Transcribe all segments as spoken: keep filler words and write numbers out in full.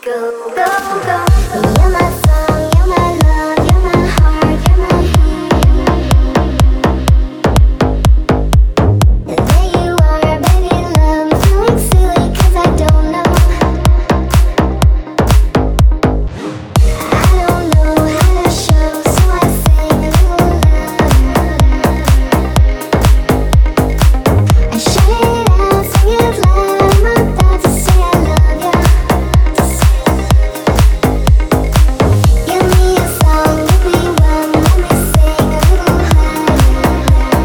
Go, go, go. You're my song, you're my love, you're my heart, you're my and there you are, baby love. I'm feeling silly 'cause I don't know. I don't know how to show, so I sing a little louder. I shout it out, sing it loud. I'm about to say I love ya. Give me a song, give me one, let me sing a little higher.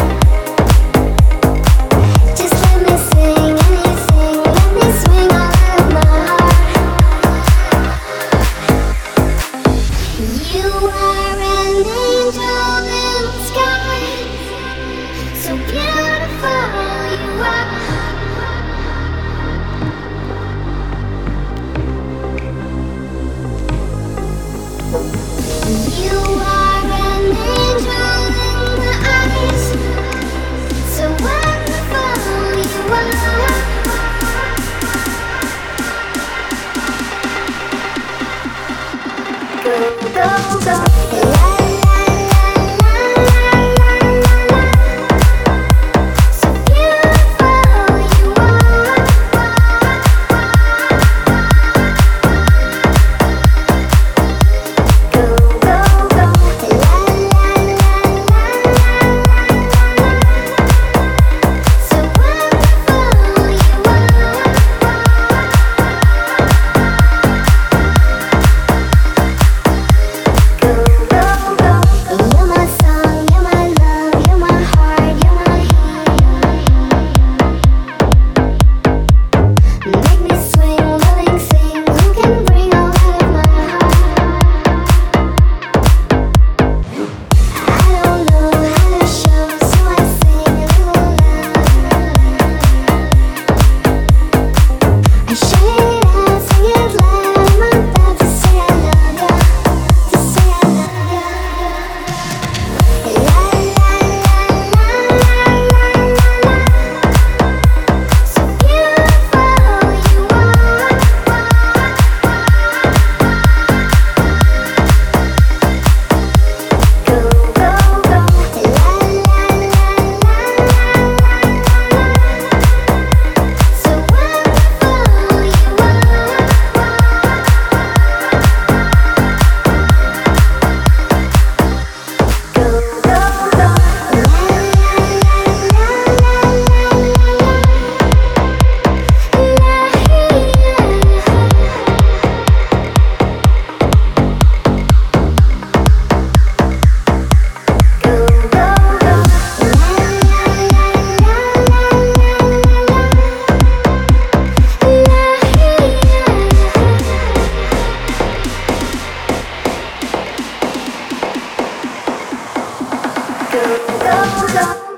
Just let me sing anything, let me swing all out of my heart. You are an angel in the sky, so beautiful you are. You are an angel in my eyes, so wonderful you are. Go, go, go. La, la, la, la, la, la, la. So beautiful you are. Go, go, go. La, la, la, la, la, la, la. So wonderful you are. Go, go, go. You're my song, you're my love, you're my heart, you're my make me swing, loving, sing. You can bring all out of my heart. I don't know how to show, so I sing a little louder. I shout it out, sing it loud. I'm about to say I love ya, to say I love ya. La, la, la, la, la, la, la. So beautiful you are. Go, go, go. La, la, la, la, la, la, la. So wonderful you are. Go, go, go. La, la, la, Go, go, go.